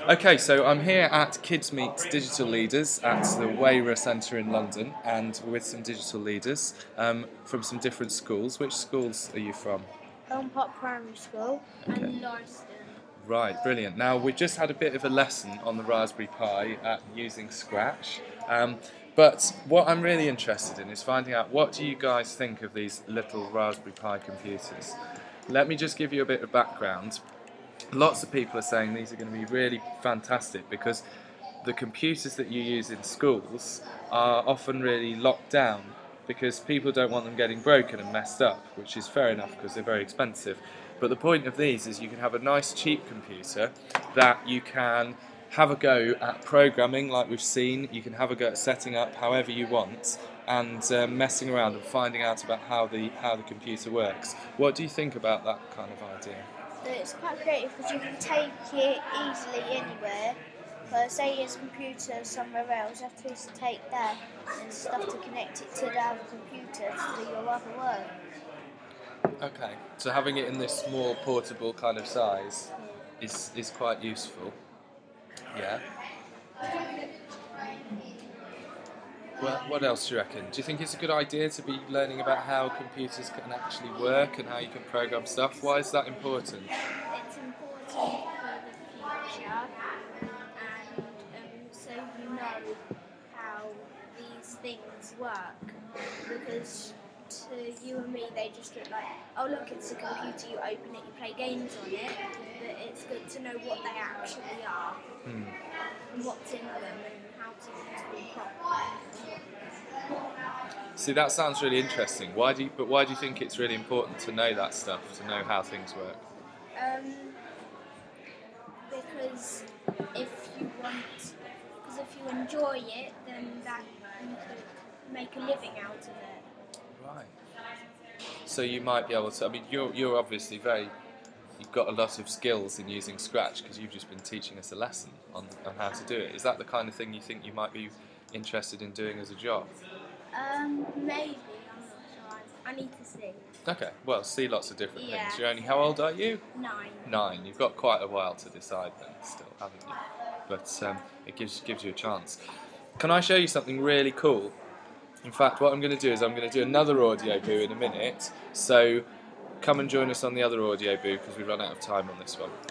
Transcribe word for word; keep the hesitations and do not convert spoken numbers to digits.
Okay, so I'm here at Kids Meet Digital Leaders at the Wayra Centre in London, and we're with some digital leaders um, from some different schools. Which schools are you from? Elm Park Primary School Okay. and Lauriston. Right, brilliant. Now, we just had a bit of a lesson on the Raspberry Pi at using Scratch, um, but what I'm really interested in is finding out, what do you guys think of these little Raspberry Pi computers? Let me just give you a bit of background. Lots of people are saying these are going to be really fantastic because the computers that you use in schools are often really locked down because people don't want them getting broken and messed up, which is fair enough because they're very expensive. But the point of these is you can have a nice cheap computer that you can have a go at programming like we've seen, you can have a go at setting up however you want and uh, messing around and finding out about how the, how the computer works. What do you think about that kind of idea? It's quite creative because you can take it easily anywhere. But say your computer somewhere else, you have to just take that and stuff to connect it to the other computer to do your other work. Okay, so having it in this small portable kind of size is, is quite useful. Yeah. Well, what else do you reckon? Do you think it's a good idea to be learning about how computers can actually work and how you can program stuff? Why is that important? It's important for the future, and um, so you know how these things work. Because to you and me, they just look like, oh look, it's a computer, you open it, you play games on it. But it's good to know what they actually are, Hmm. and what's in them, and how to use them properly. See, that sounds really interesting. Why do you, but why do you think it's really important to know that stuff, to know how things work? Um, because if you want, because if you enjoy it, then that you could make a living out of it. Right. So you might be able to. I mean, you're you're obviously very. You've got a lot of skills in using Scratch because you've just been teaching us a lesson on, on how to do it. Is that the kind of thing you think you might be interested in doing as a job? Um, maybe, I'm not sure. I, I need to see. Okay, well, see lots of different Yeah. things. You're only, how old are you? Nine. Nine. You've got quite a while to decide then, still, haven't you? But um, it gives gives you a chance. Can I show you something really cool? In fact, what I'm going to do is I'm going to do another audio boo in a minute. So come and join us on the other audio boo because we've run out of time on this one.